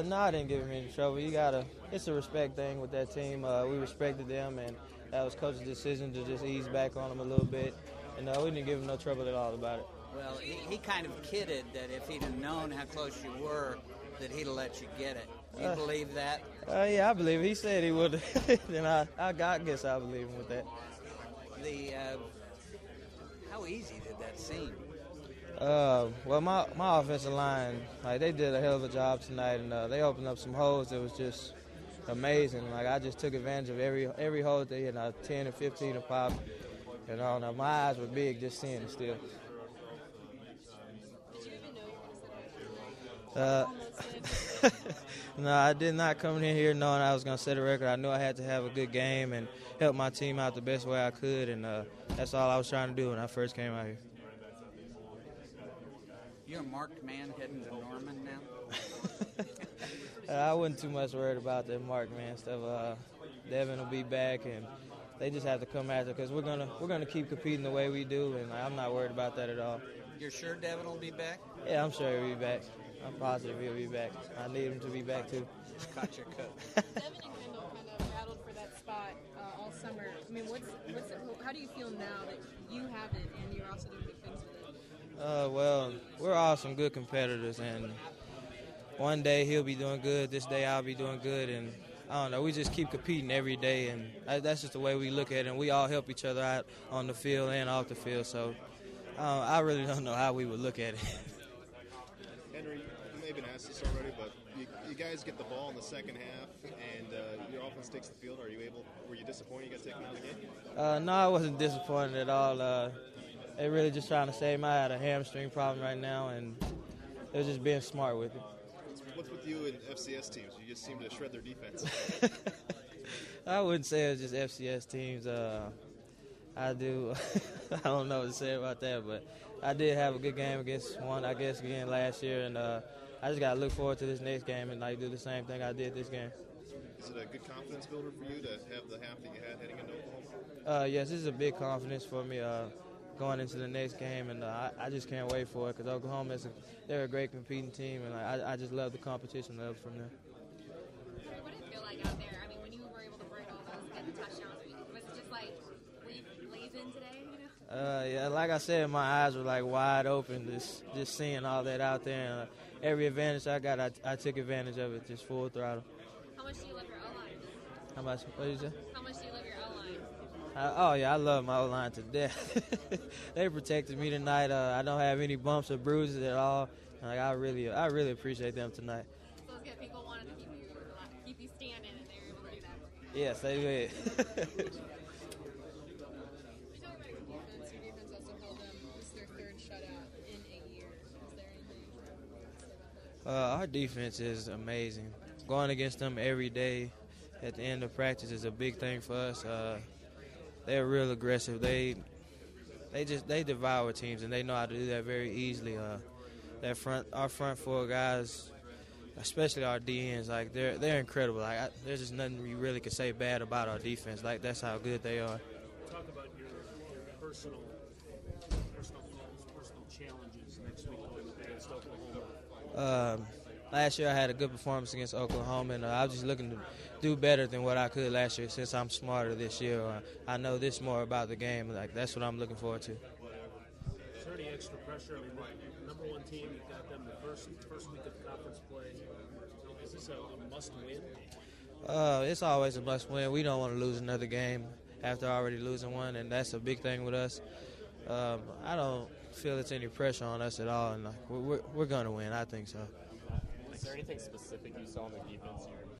No, I didn't give him any trouble. It's a respect thing with that team. We respected them, and that was coach's decision to just ease back on them a little bit. And we didn't give him no trouble at all about it. Well, he kind of kidded that if he'd have known how close you were, that he'd have let you get it. Do you believe that? Yeah, I believe it. He said he would. And I guess I believe him with that. How easy did that seem? Well, my offensive line, they did a hell of a job tonight, and they opened up some holes that was just amazing. I just took advantage of every hole they hit, 10 and 15 a pop. And my eyes were big just seeing it still. Did you even know you were going to set a record? No, I did not come in here knowing I was going to set a record. I knew I had to have a good game and help my team out the best way I could, and that's all I was trying to do when I first came out here. You're a marked man heading to Norman now? I wasn't too much worried about that marked man stuff. Devin will be back, and they just have to come after because we're gonna keep competing the way we do, and I'm not worried about that at all. You're sure Devin will be back? Yeah, I'm sure he'll be back. I'm positive he'll be back. I need him to be back too. Caught your coat. Devin and Kendall kind of battled for that spot all summer. I mean, how do you feel now that you have it and you're also doing good things with it? Well, we're all some good competitors, and one day he'll be doing good, this day I'll be doing good, and I don't know, we just keep competing every day, and that's just the way we look at it, and we all help each other out on the field and off the field, so I really don't know how we would look at it. Henry, you may have been asked this already, but you guys get the ball in the second half, and your offense takes the field. Were you disappointed you got taken out of the game? No, I wasn't disappointed at all. They're really just trying to save me. I had a hamstring problem right now, and they're just being smart with it. What's with you and FCS teams? You just seem to shred their defense. I wouldn't say it's just FCS teams. I don't know what to say about that, but I did have a good game against one, I guess, again last year, and I just got to look forward to this next game and do the same thing I did this game. Is it a good confidence builder for you to have the half that you had heading into Oklahoma? Yes, this is a big confidence for me going into the next game, and I just can't wait for it because Oklahoma they're a great competing team, and I just love the competition from them. What did it feel like out there? I mean, when you were able to break all those, get the touchdowns, was it just were you blazing today? You know? Yeah, like I said, my eyes were wide open, just seeing all that out there, and every advantage I got, I took advantage of it, just full throttle. How much do you love your O-line? How much? What did you say? How much do you love your O-line? I love my O-line to death. They protected me tonight. I don't have any bumps or bruises at all. I really appreciate them tonight. So it's good. People wanted to keep you standing, and they were able to do that for you. Yes, they did. You talk about your defense. Your defense also held them. This is their third shutout in 8 years. Is there anything you want to say about that? Our defense is amazing. Going against them every day at the end of practice is a big thing for us. They're real aggressive. They devour teams, and they know how to do that very easily. Our front four guys, especially our DNs, they're incredible. There's just nothing you really could say bad about our defense. That's how good they are. Talk about your personal challenges next week going against Oklahoma. Last year I had a good performance against Oklahoma, and I was just looking to do better than what I could last year. Since I'm smarter this year, I know this more about the game. That's what I'm looking forward to. Is there any extra pressure? I mean, number one team, you've got them the first week of conference play. Is this a must-win? It's always a must-win. We don't want to lose another game after already losing one, and that's a big thing with us. I don't feel it's any pressure on us at all, and we're going to win. I think so. Is there anything specific you saw on the defense you're